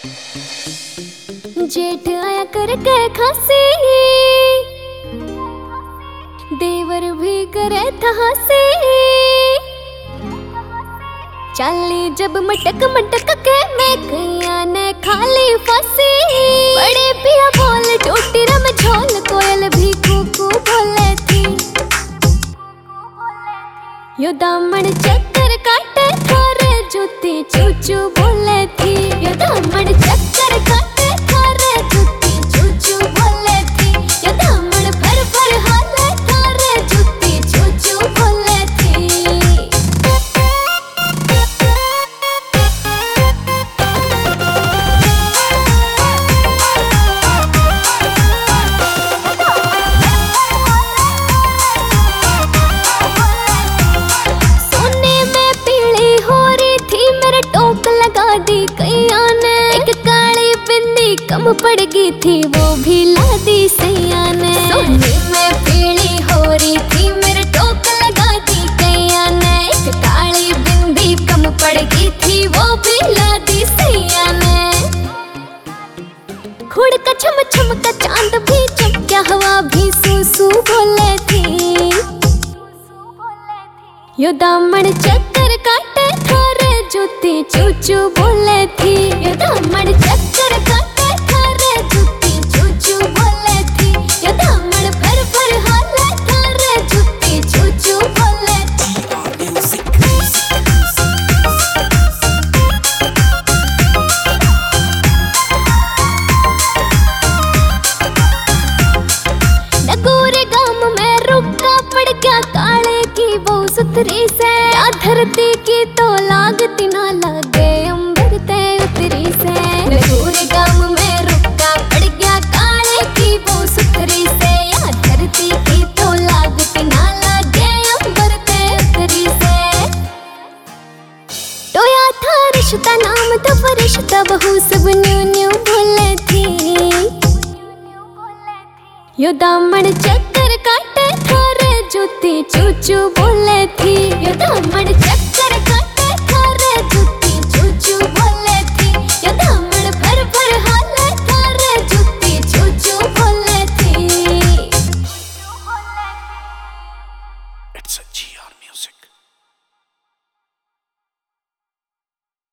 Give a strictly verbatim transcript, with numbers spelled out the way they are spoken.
जेठ आया करके खांसी, देवर भी करे था हंसी। चली जब मटक मटक के मैं कैया ने खाली फांसी। बड़े पिया बोल टूटी रम झोल, कोयल भी कूकू बोले थी। यो दामन चक्कर काटे थारे जूती चूचू बोले थी। यो दामन चक्कर काटे थारे जूती चूचू बोले थी। यो दामन फर फर हाले थारे जूती चूचू बोले थी। सोने में पीली हो रही थी, मेरे टोक लगा दी कैया ने। एक काली बिंदी कम पड़ गई थी, वो भी ला दी सैया ने। सोने में पीली हो रही थी, मेरे टोक लगा दी कैया ने। एक काली बिंदी कम पड़ गई थी, वो भी ला दी सैया ने। खुड़ का छम छम का चांद भी चमका, हवा भी सू सू बोले थी। यो दामन चक्कर काटे थारे जूती चूचू बोले थी। यो दामन चक्कर काटे थारे जूती चूचू बोले थी। यो दामन फर फर हाले थारे जूती चूचू बोले थी। नगोरे गांव में रुका पड़ गया काले की वो सुथरी से। या धरती की तो लागती ना लगे अंबर ते उतरी से। नगोरे गांव में रुका पड़ गया काले की वो सुथरी से। या धरती की तो लागती ना लगे अंबर ते उतरी से। टोया था रिश्ता नाम तो फरिश्ता, बहू सब न्यू न्यू बोले थी। यो दामन चक्कर काटे थारे जूती चूचू बोले थी। यो दामन चक्कर